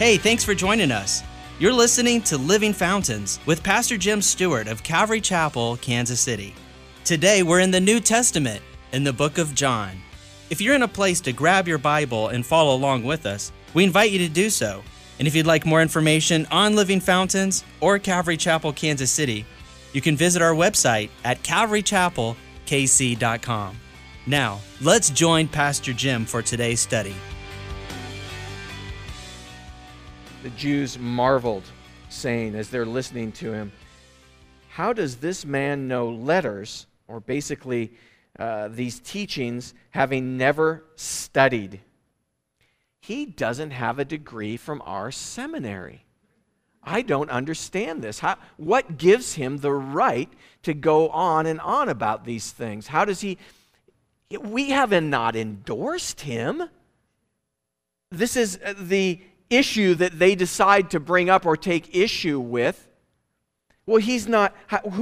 Hey, thanks for joining us. You're listening to Living Fountains with Pastor Jim Stewart of Calvary Chapel, Kansas City. Today, we're in the New Testament, in the book of John. If you're in a place to grab your Bible and follow along with us, we invite you to do so. And if you'd like more information on Living Fountains or Calvary Chapel, Kansas City, you can visit our website at calvarychapelkc.com. Now, let's join Pastor Jim for today's study. The Jews marveled, saying as they're listening to him, "How does this man know letters," or basically these teachings, having never studied? He doesn't have a degree from our seminary. I don't understand this. What gives him the right to go on and on about these things? How does he? We haven't not endorsed him. This is the issue that they decide to bring up or take issue with. Well, he's not.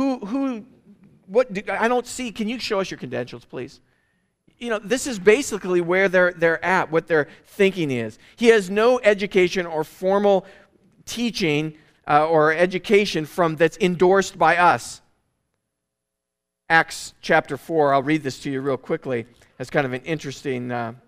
I don't see. Can you show us your credentials, please? This is basically where they're at, what their thinking is. He has no education or formal teaching or education that's endorsed by us. Acts chapter 4, I'll read this to you real quickly. It's kind of an interesting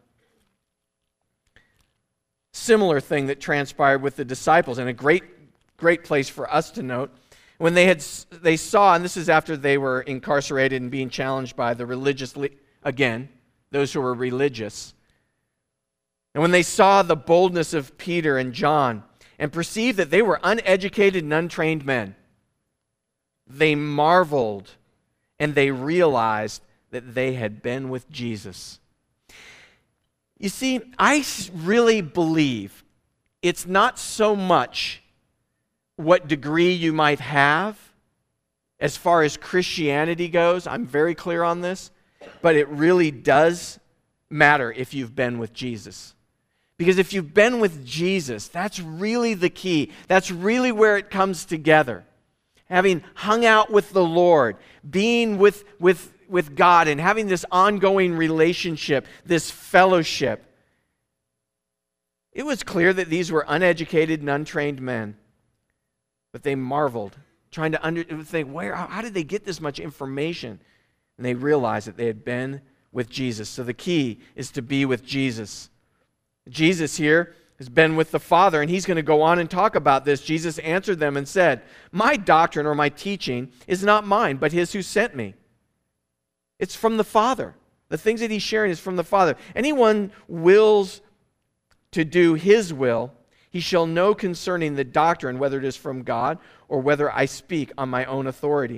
similar thing that transpired with the disciples, and a great place for us to note. When they saw, and this is after they were incarcerated and being challenged by the religious, again, those who were religious. And when they saw the boldness of Peter and John and perceived that they were uneducated and untrained men, they marveled and they realized that they had been with Jesus. You see, I really believe it's not so much what degree you might have as far as Christianity goes. I'm very clear on this. But it really does matter if you've been with Jesus. Because if you've been with Jesus, that's really the key. That's really where it comes together. Having hung out with the Lord, being with God and having this ongoing relationship, this fellowship. It was clear that these were uneducated and untrained men. But they marveled, trying to think, how did they get this much information? And they realized that they had been with Jesus. So the key is to be with Jesus. Jesus here has been with the Father, and he's going to go on and talk about this. Jesus answered them and said, "My doctrine or my teaching is not mine, but his who sent me. It's from the Father. The things that he's sharing is from the Father. Anyone wills to do his will, he shall know concerning the doctrine whether it is from God or whether I speak on my own authority."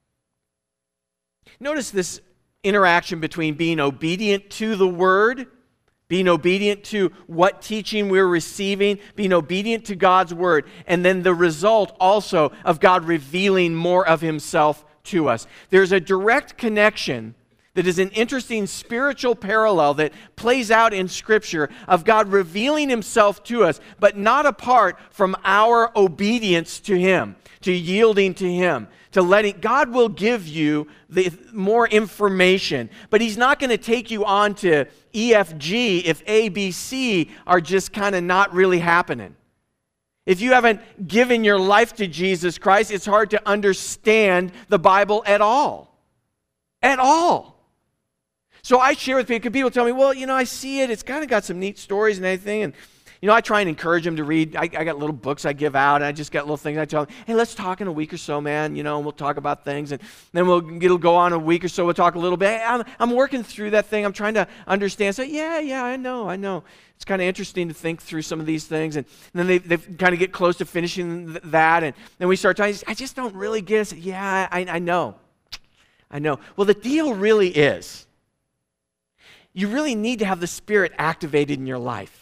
Notice this interaction between being obedient to the Word, being obedient to what teaching we're receiving, being obedient to God's Word, and then the result also of God revealing more of himself to us. There's a direct connection that is an interesting spiritual parallel that plays out in Scripture of God revealing himself to us, but not apart from our obedience to him, to yielding to him, to letting God will give you more information, but he's not going to take you on to EFG if ABC are just kind of not really happening. If you haven't given your life to Jesus Christ, it's hard to understand the Bible at all. At all. So I share with people, people tell me, well, I see it, it's kind of got some neat stories and everything, and I try and encourage them to read. I got little books I give out, and I just got little things I tell them, hey, let's talk in a week or so, man, and we'll talk about things, and then it'll go on a week or so, we'll talk a little bit. Hey, I'm working through that thing, I'm trying to understand. So yeah, I know. It's kind of interesting to think through some of these things, and then they kind of get close to finishing that, and then we start talking, I just don't really get it. I said, yeah, I know. Well, the deal really is, you really need to have the Spirit activated in your life.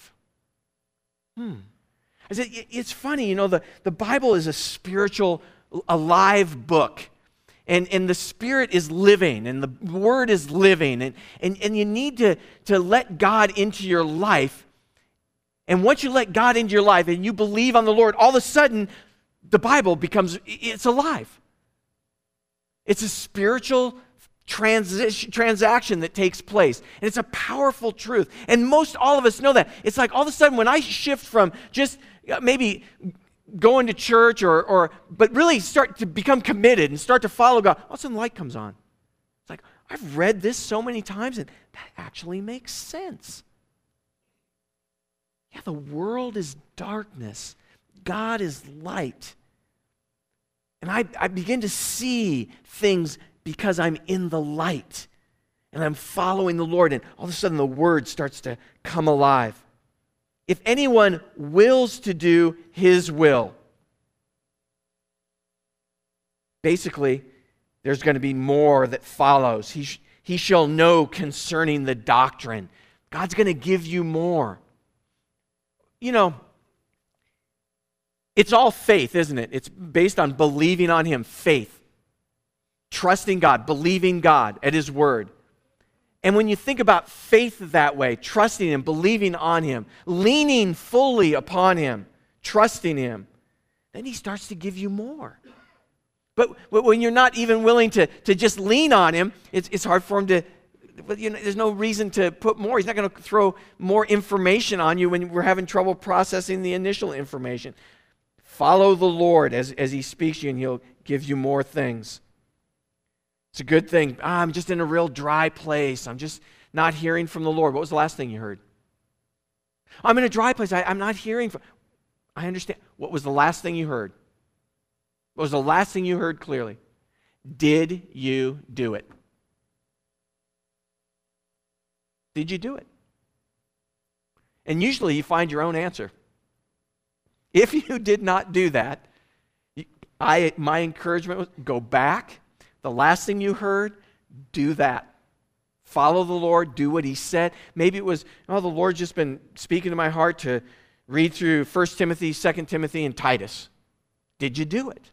I said, it's funny, the Bible is a spiritual, alive book. And the Spirit is living, and the Word is living. And you need to let God into your life. And once you let God into your life and you believe on the Lord, all of a sudden, the Bible it's alive. It's a spiritual transaction that takes place. And it's a powerful truth. And most all of us know that. It's like all of a sudden when I shift from just maybe going to church but really start to become committed and start to follow God. All of a sudden the light comes on. It's like, I've read this so many times and that actually makes sense. Yeah, the world is darkness. God is light. And I begin to see things because I'm in the light. And I'm following the Lord. And all of a sudden the word starts to come alive. If anyone wills to do his will, basically, there's going to be more that follows. He shall know concerning the doctrine. God's going to give you more. You know, it's all faith, isn't it? It's based on believing on Him, faith. Trusting God, believing God at His word. And when you think about faith that way, trusting Him, believing on Him, leaning fully upon Him, trusting Him, then He starts to give you more. But when you're not even willing to just lean on Him, it's hard for Him to, there's no reason to put more. He's not going to throw more information on you when we're having trouble processing the initial information. Follow the Lord as He speaks to you, and He'll give you more things. It's a good thing. I'm just in a real dry place. I'm just not hearing from the Lord. What was the last thing you heard? I'm in a dry place. I'm not hearing from... I understand. What was the last thing you heard? What was the last thing you heard clearly? Did you do it? Did you do it? And usually you find your own answer. If you did not do that, my encouragement was go back. The last thing you heard, do that. Follow the Lord, do what He said. Maybe it was, the Lord's just been speaking to my heart to read through 1 Timothy, 2 Timothy, and Titus. Did you do it?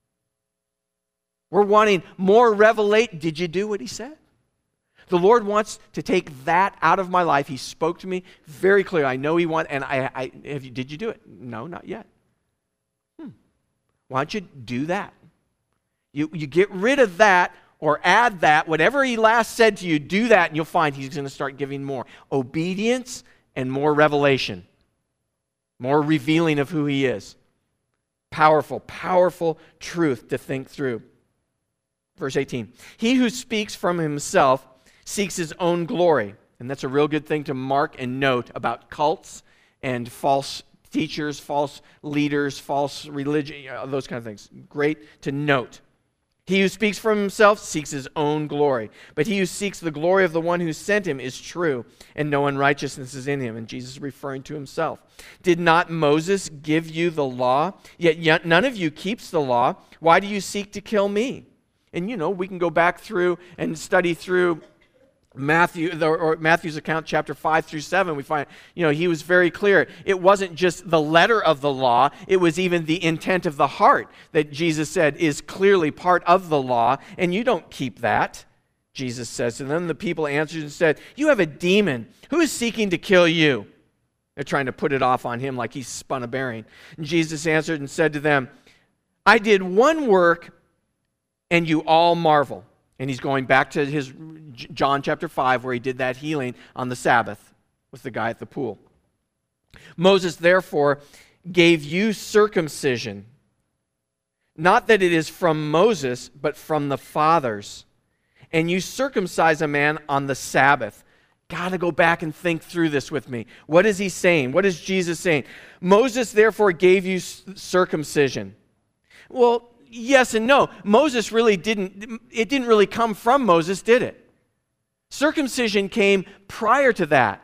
We're wanting more revelation. Did you do what He said? The Lord wants to take that out of my life. He spoke to me very clearly. I know He wants, and did you do it? No, not yet. Why don't you do that? You get rid of that or add that. Whatever He last said to you, do that, and you'll find He's going to start giving more obedience and more revelation, more revealing of who He is. Powerful, powerful truth to think through. Verse 18, he who speaks from himself seeks his own glory. And that's a real good thing to mark and note about cults and false teachers, false leaders, false religion, those kind of things. Great to note. He who speaks from himself seeks his own glory. But he who seeks the glory of the one who sent him is true, and no unrighteousness is in him. And Jesus is referring to Himself. Did not Moses give you the law? Yet none of you keeps the law. Why do you seek to kill me? And we can go back through and study through Matthew's account, chapter 5 through 7. We find, he was very clear. It wasn't just the letter of the law, it was even the intent of the heart that Jesus said is clearly part of the law, and you don't keep that, Jesus says. And then the people answered and said, you have a demon. Who is seeking to kill you? They're trying to put it off on Him like He's spun a bearing. And Jesus answered and said to them, I did one work, and you all marvel. And He's going back to his John chapter 5 where He did that healing on the Sabbath with the guy at the pool. Moses therefore gave you circumcision, not that it is from Moses, but from the fathers. And you circumcise a man on the Sabbath. Got to go back and think through this with me. What is He saying? What is Jesus saying? Moses therefore gave you circumcision. Well, yes and no. Moses really didn't really come from Moses, did it? Circumcision came prior to that.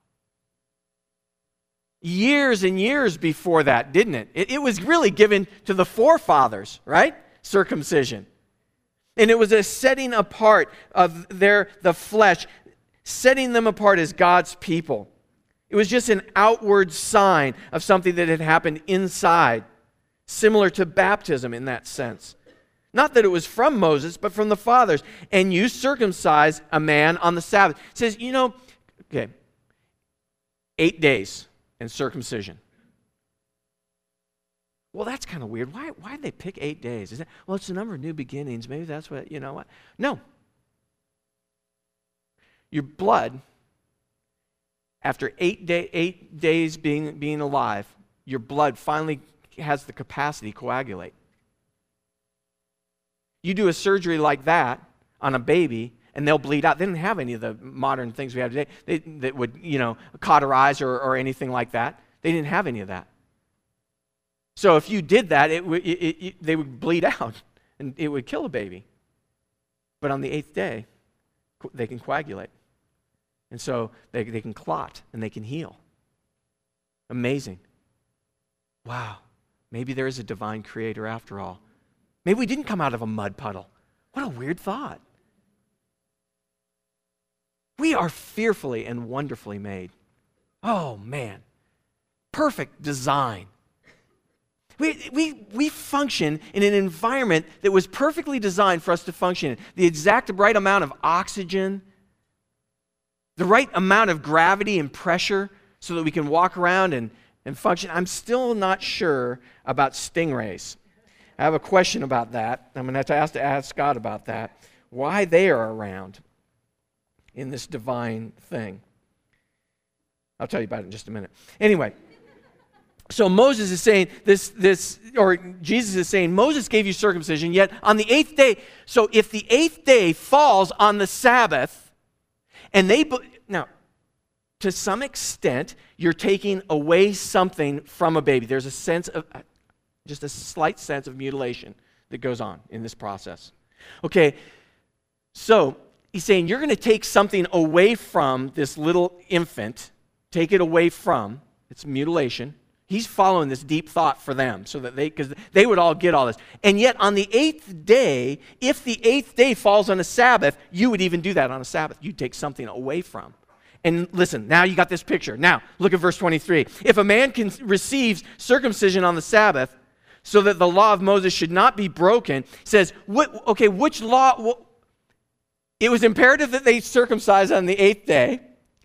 Years and years before that, didn't it? It was really given to the forefathers, right? Circumcision. And it was a setting apart of the flesh, setting them apart as God's people. It was just an outward sign of something that had happened inside. Similar to baptism in that sense. Not that it was from Moses, but from the fathers. And you circumcise a man on the Sabbath. It says, 8 days and circumcision. Well, that's kind of weird. Why did they pick 8 days? It's the number of new beginnings. Maybe that's what, what? No. Your blood, after 8 days being alive, your blood finally has the capacity to coagulate. You do a surgery like that on a baby, and they'll bleed out. They didn't have any of the modern things we have today that would, cauterize or anything like that. They didn't have any of that. So if you did that, they would bleed out, and it would kill a baby. But on the 8th day, they can coagulate. And so they can clot, and they can heal. Amazing. Wow. Maybe there is a divine creator after all. Maybe we didn't come out of a mud puddle. What a weird thought. We are fearfully and wonderfully made. Oh, man. Perfect design. We function in an environment that was perfectly designed for us to function in. The exact right amount of oxygen, the right amount of gravity and pressure so that we can walk around and function. I'm still not sure about stingrays. I have a question about that. I'm going to have to ask God about that. Why they are around in this divine thing. I'll tell you about it in just a minute. Anyway, so Moses is saying or Jesus is saying, Moses gave you circumcision, yet on the 8th day, so if the 8th day falls on the Sabbath, and now, to some extent, you're taking away something from a baby. There's a sense of, just a slight sense of mutilation that goes on in this process. Okay, so he's saying you're going to take something away from this little infant, take it away from, it's mutilation. He's following this deep thought for them so that because they would all get all this. And yet on the 8th day, if the 8th day falls on a Sabbath, you would even do that on a Sabbath. You'd take something away from. And listen, now you got this picture. Now, look at verse 23. If a man receives circumcision on the Sabbath, so that the law of Moses should not be broken, says, which law? It was imperative that they circumcise on the 8th day.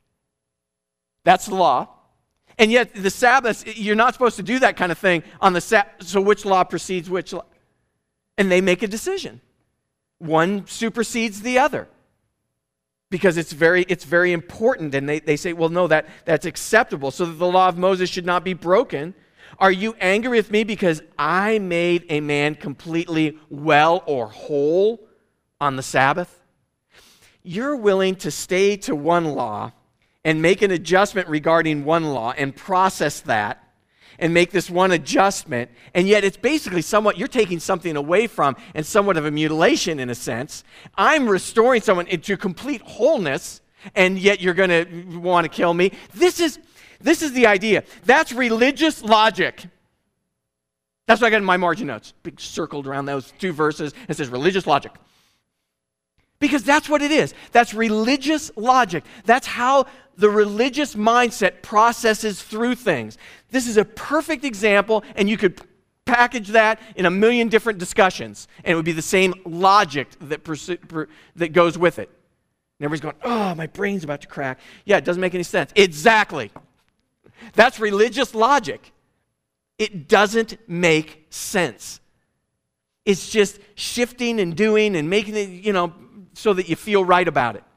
That's the law. And yet the Sabbath, you're not supposed to do that kind of thing on the Sabbath. So which law precedes which law? And they make a decision. One supersedes the other. Because it's very important. And they say, well, no, that's acceptable. So that the law of Moses should not be broken. Are you angry with me because I made a man completely well or whole on the Sabbath? You're willing to stay to one law and make an adjustment regarding one law and process that and make this one adjustment, and yet it's basically somewhat, you're taking something away from and somewhat of a mutilation in a sense. I'm restoring someone into complete wholeness, and yet you're going to want to kill me. This is the idea. That's religious logic. That's what I got in my margin notes. Big circled around those two verses. It says religious logic. Because that's what it is. That's religious logic. That's how the religious mindset processes through things. This is a perfect example, and you could package that in a million different discussions, and it would be the same logic that goes with it. And everybody's going, oh, my brain's about to crack. Yeah, it doesn't make any sense. Exactly. That's religious logic. It doesn't make sense. It's just shifting and doing and making it, so that you feel right about it.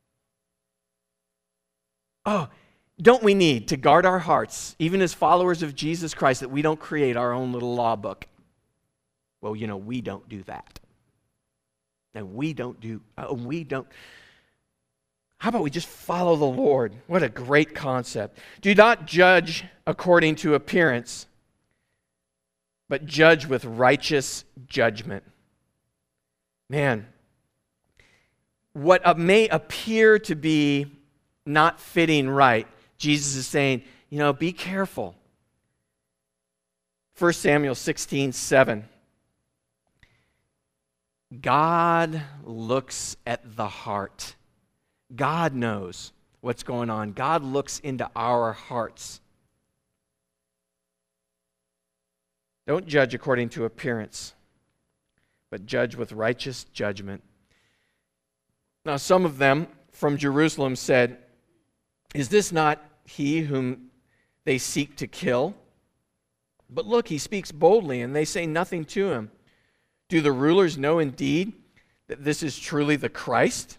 Oh, don't we need to guard our hearts, even as followers of Jesus Christ, that we don't create our own little law book? Well, we don't do that. And we don't. How about we just follow the Lord? What a great concept. Do not judge according to appearance, but judge with righteous judgment. Man, what may appear to be not fitting right, Jesus is saying, be careful. 1 Samuel 16:7. God looks at the heart. God knows what's going on. God looks into our hearts. Don't judge according to appearance, but judge with righteous judgment. Now, some of them from Jerusalem said, is this not he whom they seek to kill? But look, he speaks boldly, and they say nothing to him. Do the rulers know indeed that this is truly the Christ?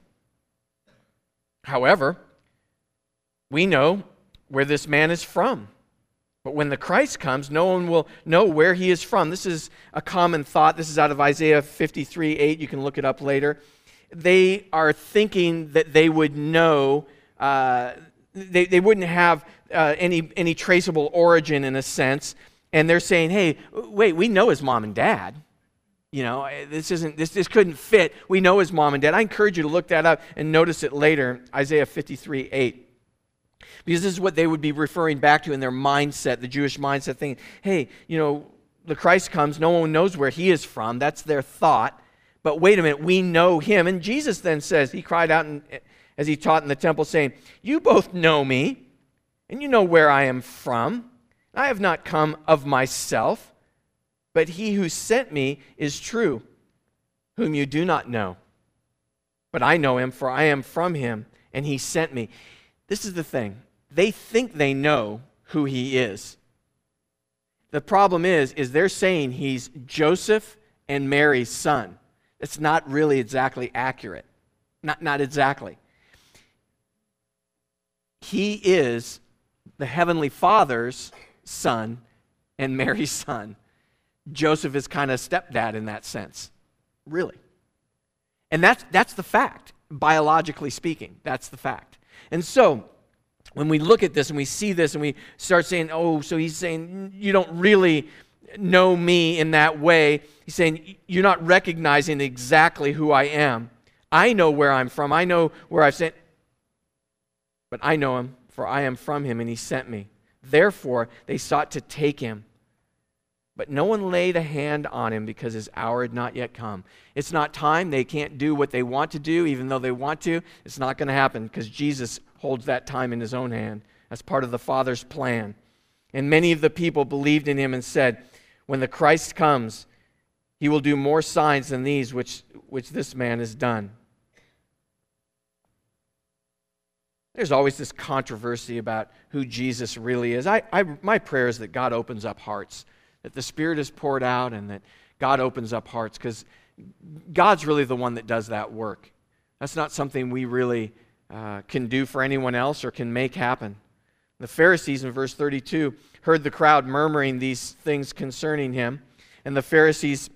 However, we know where this man is from. But when the Christ comes, no one will know where he is from. This is a common thought. This is out of Isaiah 53:8. You can look it up later. They are thinking that they would know, they wouldn't have any traceable origin in a sense. And they're saying, hey, wait, we know his mom and dad. You know, this couldn't fit. We know his mom and dad. I encourage you to look that up and notice it later, Isaiah 53:8. Because this is what they would be referring back to in their mindset, the Jewish mindset, thinking, hey, you know, the Christ comes, no one knows where he is from. That's their thought. But wait a minute, we know him. And Jesus then says, he cried out as he taught in the temple, saying, you both know me, and you know where I am from. I have not come of myself, but he who sent me is true, whom you do not know. But I know him, for I am from him, and he sent me. This is the thing. They think they know who he is. The problem is they're saying he's Joseph and Mary's son. It's not really exactly accurate. Not exactly. He is the Heavenly Father's son and Mary's son. Joseph is kind of stepdad in that sense. Really. And that's the fact, biologically speaking. That's the fact. And so, when we look at this and we see this and we start saying, oh, so he's saying, you don't really know me in that way. He's saying, you're not recognizing exactly who I am. I know where I'm from. I know where I've sent. But I know him, for I am from him, and he sent me. Therefore, they sought to take him. But no one laid a hand on him because his hour had not yet come. It's not time. They can't do what they want to do, even though they want to. It's not going to happen because Jesus holds that time in his own hand as part of the Father's plan. And many of the people believed in him and said, when the Christ comes, he will do more signs than these which this man has done. There's always this controversy about who Jesus really is. My prayer is that God opens up hearts, that the Spirit is poured out and that God opens up hearts, because God's really the one that does that work. That's not something we really can do for anyone else or can make happen. The Pharisees in verse 32 heard the crowd murmuring these things concerning him, and the Pharisees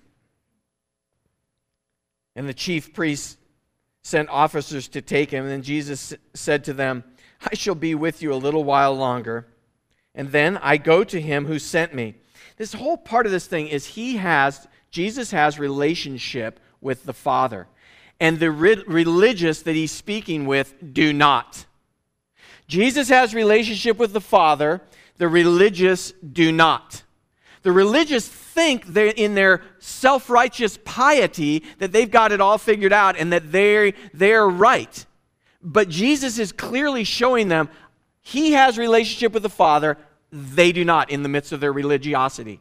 and the chief priests sent officers to take him. And then Jesus said to them, I shall be with you a little while longer, and then I go to him who sent me. This whole part of this thing is Jesus has relationship with the Father. And the religious that he's speaking with do not. Jesus has relationship with the Father. The religious do not. The religious think they're in their self-righteous piety that they've got it all figured out and that they're right. But Jesus is clearly showing them he has relationship with the Father. They do not in the midst of their religiosity.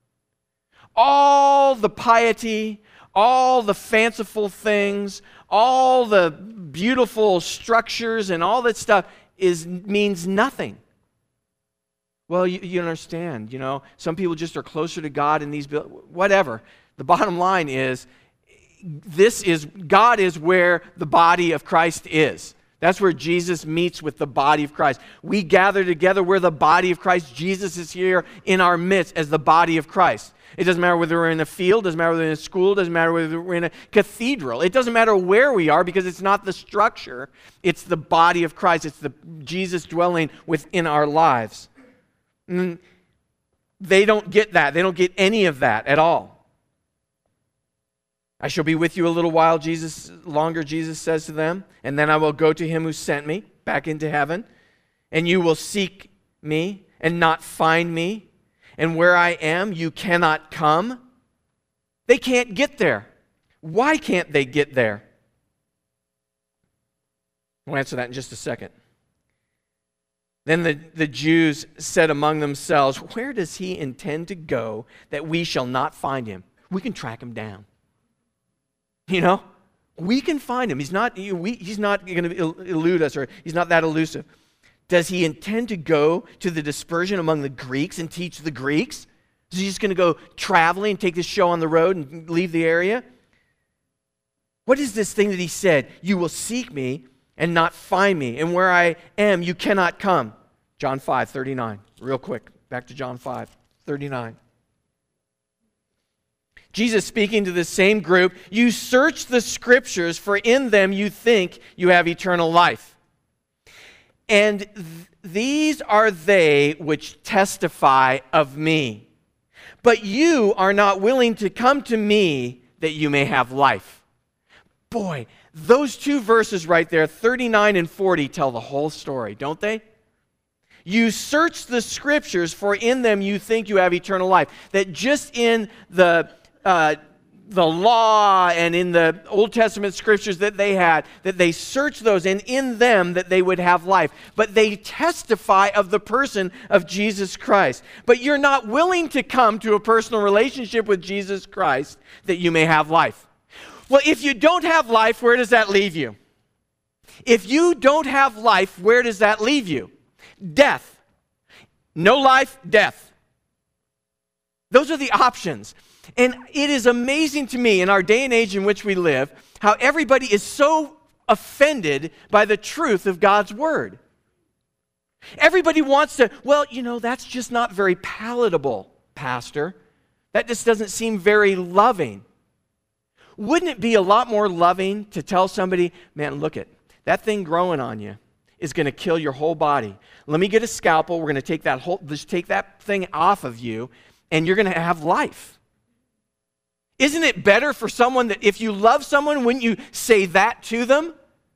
All the piety, all the fanciful things, all the beautiful structures and all that stuff means nothing. Well, you understand, some people just are closer to God in these whatever. The bottom line is, God is where the body of Christ is. That's where Jesus meets with the body of Christ. We gather together, we're the body of Christ. Jesus is here in our midst as the body of Christ. It doesn't matter whether we're in a field, doesn't matter whether we're in a school, doesn't matter whether we're in a cathedral. It doesn't matter where we are because it's not the structure. It's the body of Christ. It's the Jesus dwelling within our lives. And they don't get that. They don't get any of that at all. I shall be with you a little while, Jesus says to them, and then I will go to him who sent me back into heaven, and you will seek me and not find me, and where I am you cannot come. They can't get there. Why can't they get there? We'll answer that in just a second. Then the Jews said among themselves, where does he intend to go that we shall not find him? We can track him down. We can find him. He's not going to elude us, or he's not that elusive. Does he intend to go to the dispersion among the Greeks and teach the Greeks? Is he just going to go traveling and take this show on the road and leave the area? What is this thing that he said? You will seek me and not find me, and where I am you cannot come. John 5:39, real quick. Back to John 5:39. Jesus speaking to the same group, you search the scriptures, for in them you think you have eternal life. And these are they which testify of me. But you are not willing to come to me that you may have life. Boy, those two verses right there, 39 and 40, tell the whole story, don't they? You search the scriptures, for in them you think you have eternal life. That just in the law and in the Old Testament scriptures that they had, that they searched those, and in them that they would have life. But they testify of the person of Jesus Christ. But you're not willing to come to a personal relationship with Jesus Christ that you may have life. Well, if you don't have life, where does that leave you? If you don't have life, where does that leave you? Death. No life, death. Those are the options. And it is amazing to me in our day and age in which we live, how everybody is so offended by the truth of God's word. Everybody wants to, well, that's just not very palatable, Pastor. That just doesn't seem very loving. Wouldn't it be a lot more loving to tell somebody, man, look it, that thing growing on you is going to kill your whole body. Let me get a scalpel. We're going to take that thing off of you, and you're going to have life. Isn't it better for someone that if you love someone, wouldn't you say that to them?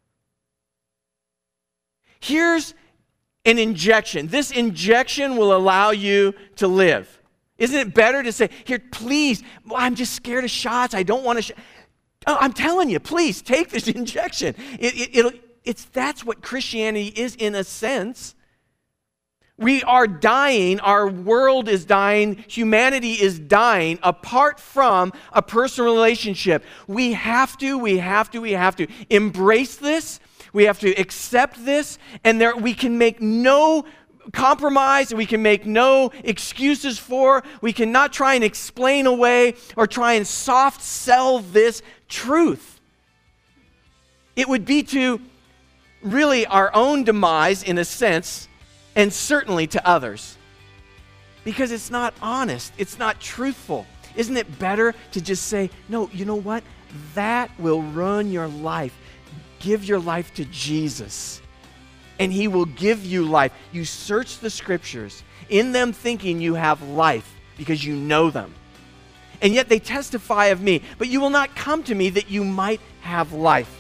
Here's an injection. This injection will allow you to live. Isn't it better to say, here, please, I'm just scared of shots. I don't want to. I'm telling you, please take this injection. That's what Christianity is in a sense. We are dying, our world is dying, humanity is dying apart from a personal relationship. We have to embrace this, we have to accept this, and we can make no compromise, we can make no excuses for, we cannot try and explain away or try and soft sell this truth. It would be to really our own demise in a sense, and certainly to others. Because it's not honest. It's not truthful. Isn't it better to just say, no, you know what? That will ruin your life. Give your life to Jesus, and He will give you life. You search the scriptures, in them thinking you have life because you know them. And yet they testify of me. But you will not come to me that you might have life.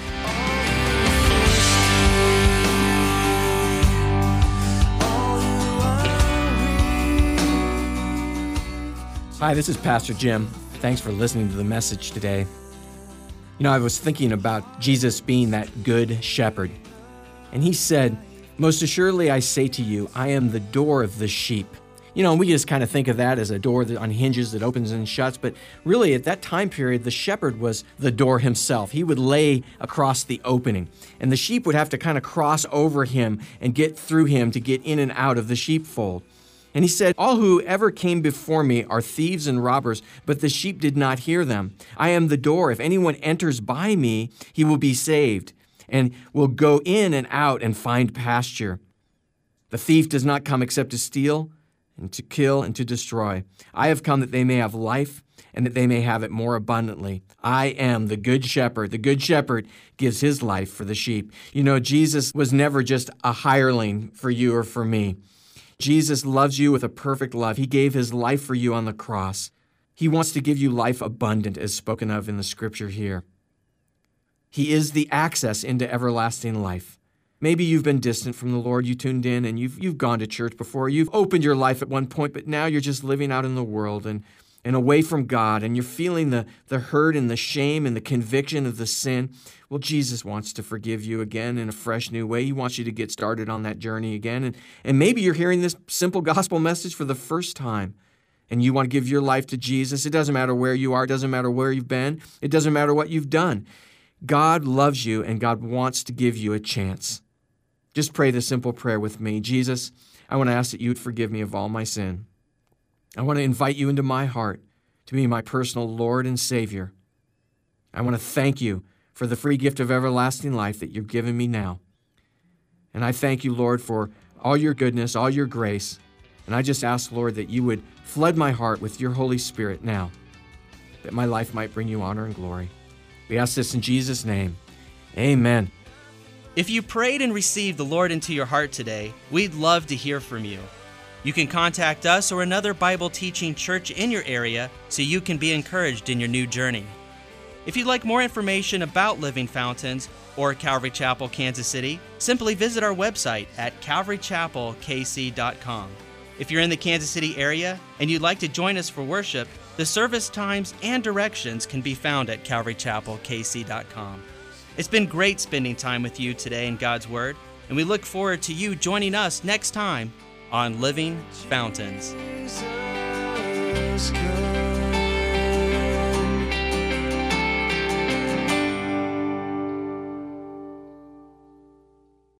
Hi, this is Pastor Jim. Thanks for listening to the message today. I was thinking about Jesus being that good shepherd. And He said, most assuredly I say to you, I am the door of the sheep. We just kind of think of that as a door on hinges that opens and shuts. But really, at that time period, the shepherd was the door himself. He would lay across the opening. And the sheep would have to kind of cross over Him and get through Him to get in and out of the sheepfold. And He said, all who ever came before me are thieves and robbers, but the sheep did not hear them. I am the door. If anyone enters by me, he will be saved and will go in and out and find pasture. The thief does not come except to steal and to kill and to destroy. I have come that they may have life and that they may have it more abundantly. I am the good shepherd. The good shepherd gives his life for the sheep. Jesus was never just a hireling for you or for me. Jesus loves you with a perfect love. He gave His life for you on the cross. He wants to give you life abundant, as spoken of in the scripture here. He is the access into everlasting life. Maybe you've been distant from the Lord. You tuned in and you've gone to church before. You've opened your life at one point, but now you're just living out in the world and away from God, and you're feeling the hurt and the shame and the conviction of the sin. Well, Jesus wants to forgive you again in a fresh new way. He wants you to get started on that journey again. And maybe you're hearing this simple gospel message for the first time, and you want to give your life to Jesus. It doesn't matter where you are. It doesn't matter where you've been. It doesn't matter what you've done. God loves you, and God wants to give you a chance. Just pray this simple prayer with me. Jesus, I want to ask that you would forgive me of all my sin. I want to invite you into my heart to be my personal Lord and Savior. I want to thank you for the free gift of everlasting life that you've given me now. And I thank you, Lord, for all your goodness, all your grace. And I just ask, Lord, that you would flood my heart with your Holy Spirit now, that my life might bring you honor and glory. We ask this in Jesus' name. Amen. If you prayed and received the Lord into your heart today, we'd love to hear from you. You can contact us or another Bible teaching church in your area so you can be encouraged in your new journey. If you'd like more information about Living Fountains or Calvary Chapel, Kansas City, simply visit our website at calvarychapelkc.com. If you're in the Kansas City area and you'd like to join us for worship, the service times and directions can be found at calvarychapelkc.com. It's been great spending time with you today in God's Word, and we look forward to you joining us next time on Living Fountains.